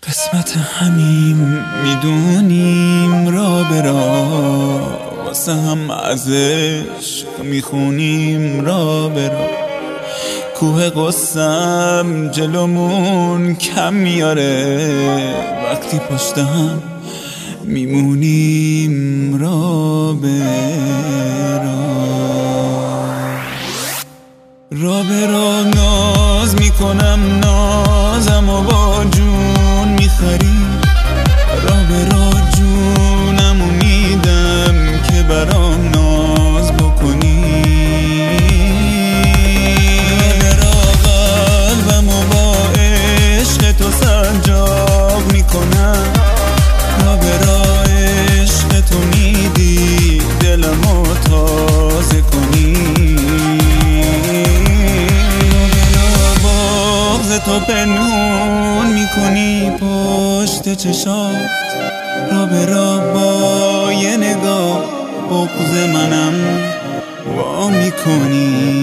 قسمت همیم میدونیم را به را، واسه هم از عشق میخونیم را به را. کوه قصم جلومون کم میاره، وقتی پشت هم میمونیم را به را ناز میکنم نازم و با جون میخری، را جونم و میدم که برام ناز بکنی. را قلبم و با عشق تو سنجاق میکنم، را عشق تو میدی دلمو تازه کنی. تو پنهون میکنی پشت چشات، را به را با یه نگاه بغض منم وا میکنی.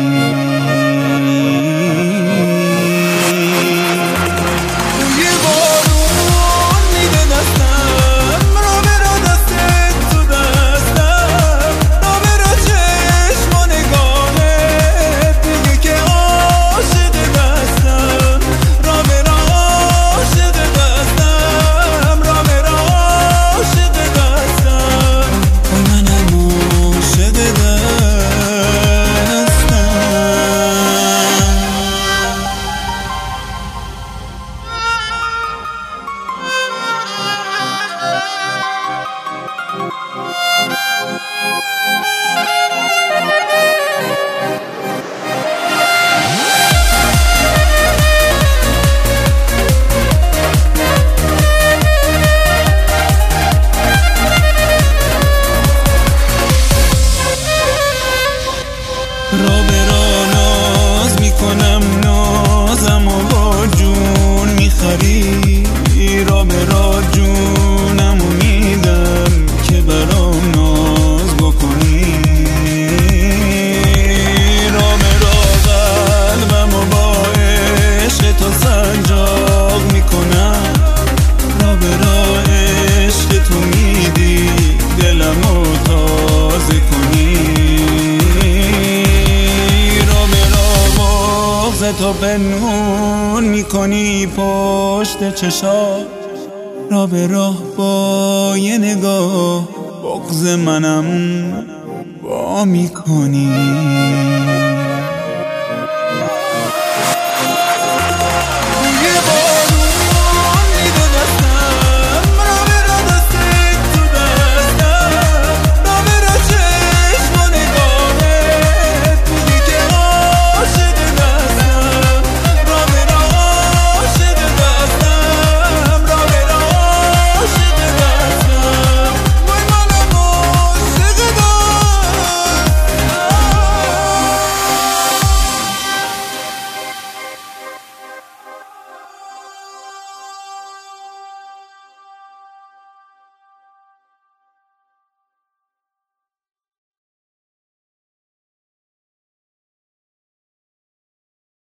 را به را ناز میکنم نازم و با جون میخری، را به را جونم و میدم که برام ناز بکنی. را به را قلبم و با عشق تو سنجاق میکنم، را به را عشق تو میدی دلمو تازه کنی. تو پنهون میکنی پشت چشات، را به راه با یه نگاه بغض منم وا میکنی.